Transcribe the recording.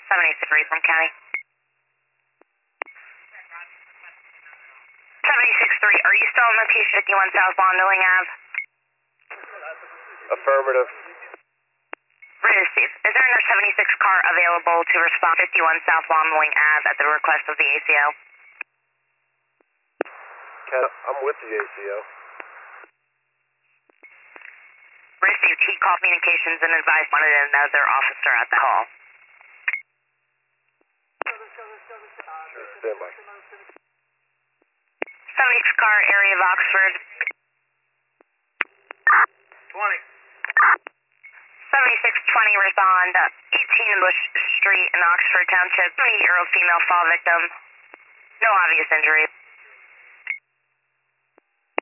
76 from County. 76-3, are you still on location 51 South Lawn Milling Ave? Affirmative. Receive. Is there another 76 car available to respond 51 South Lawn Milling Ave at the request of the ACO? I'm with the ACO. Received. He called communications and advised wanted another officer at the hall. Stand by. 76 car, area of Oxford. 20. 7620, respond. 18 Bush Street in Oxford Township. 28-year-old female fall victim. No obvious injuries.